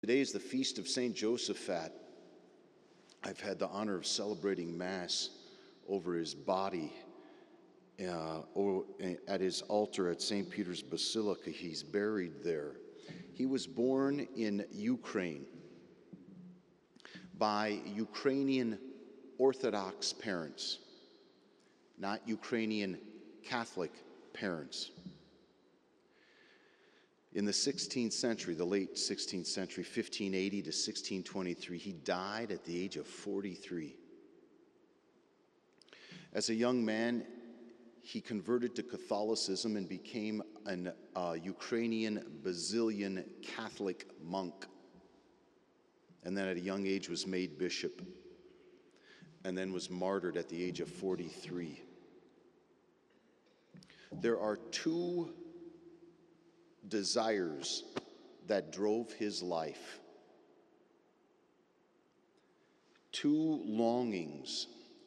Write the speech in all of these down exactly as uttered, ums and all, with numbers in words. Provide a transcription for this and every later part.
Today is the feast of Saint Josaphat. I've had the honor of celebrating Mass over his body uh, or at his altar at Saint Peter's Basilica. He's buried there. He was born in Ukraine by Ukrainian Orthodox parents, not Ukrainian Catholic parents. In the sixteenth century, the late sixteenth century, fifteen eighty to sixteen twenty-three, he died at the age of forty-three. As a young man, he converted to Catholicism and became an uh, Ukrainian Basilian Catholic monk. And then at a young age was made bishop, and then was martyred at the age of forty-three. There are two desires that drove his life, two longings.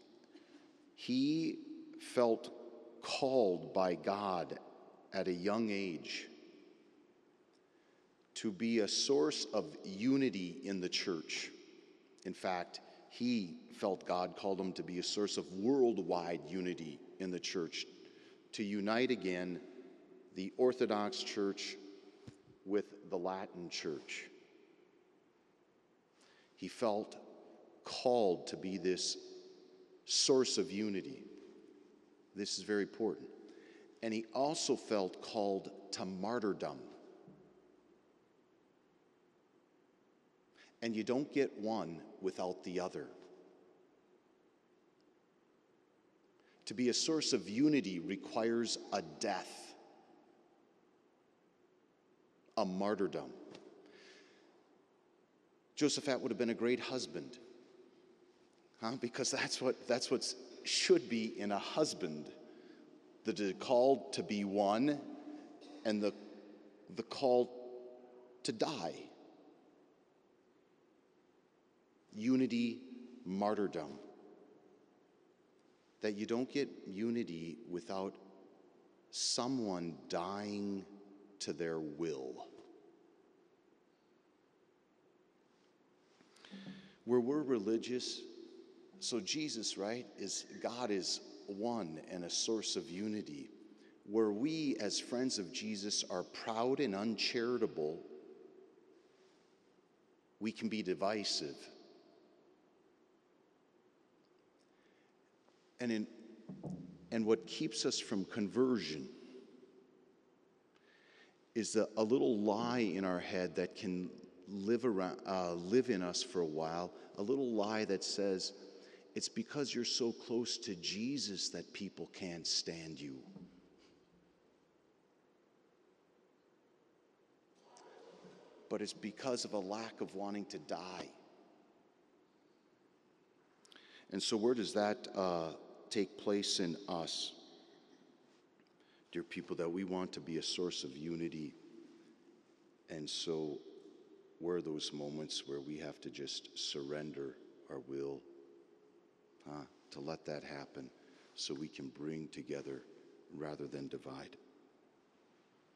He felt called by God at a young age to be a source of unity in the church. In fact, he felt God called him to be a source of worldwide unity in the church, to unite again the Orthodox Church with the Latin Church. He felt called to be this source of unity. This is very important. And he also felt called to martyrdom. And you don't get one without the other. To be a source of unity requires a death, a martyrdom. Josaphat would have been a great husband, huh? Because that's what that's what should be in a husband: the call to be one, and the the call to die. Unity, martyrdom. That you don't get unity without someone dying to their will. Where we're religious, so Jesus, right, is God is one and a source of unity. Where we as friends of Jesus are proud and uncharitable, we can be divisive. And in and what keeps us from conversion is a, a little lie in our head that can live around, uh, live in us for a while, a little lie that says, it's because you're so close to Jesus that people can't stand you. But it's because of a lack of wanting to die. And so where does that uh, take place in us? Dear people, that we want to be a source of unity. And so where are those moments where we have to just surrender our will uh, to let that happen so we can bring together rather than divide?